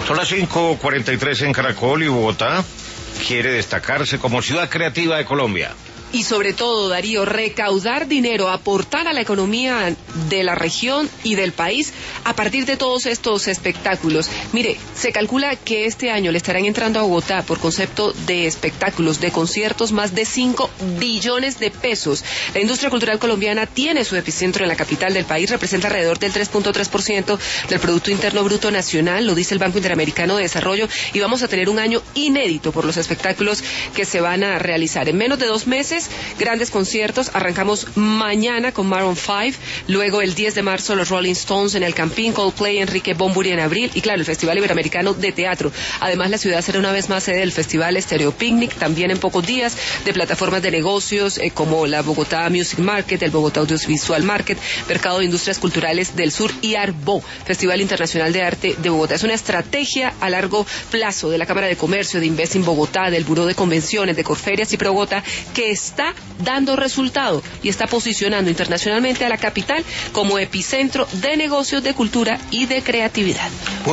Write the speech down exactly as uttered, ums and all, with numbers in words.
Son las cinco cuarenta y tres en Caracol y Bogotá quiere destacarse como ciudad creativa de Colombia. Y sobre todo, Darío, recaudar dinero, aportar a la economía de la región y del país a partir de todos estos espectáculos. Mire, se calcula que este año le estarán entrando a Bogotá por concepto de espectáculos, de conciertos, más de cinco billones de pesos. La industria cultural colombiana tiene su epicentro en la capital del país, representa alrededor del tres punto tres por ciento del Producto Interno Bruto Nacional, lo dice el Banco Interamericano de Desarrollo, y vamos a tener un año inédito por los espectáculos que se van a realizar. En menos de dos meses, grandes conciertos. Arrancamos mañana con Maroon cinco, luego el diez de marzo los Rolling Stones en el Campín, Coldplay, Enrique Bunbury en abril y claro, el Festival Iberoamericano de Teatro. Además, la ciudad será una vez más sede del Festival Stereo Picnic, también en pocos días, de plataformas de negocios eh, como la Bogotá Music Market, el Bogotá Audiovisual Market, Mercado de Industrias Culturales del Sur y Arbo, Festival Internacional de Arte de Bogotá. Es una estrategia a largo plazo de la Cámara de Comercio, de Invest in Bogotá, del Buró de Convenciones, de Corferias y Progota, que está dando resultado y está posicionando internacionalmente a la capital como epicentro de negocios, de cultura y de creatividad.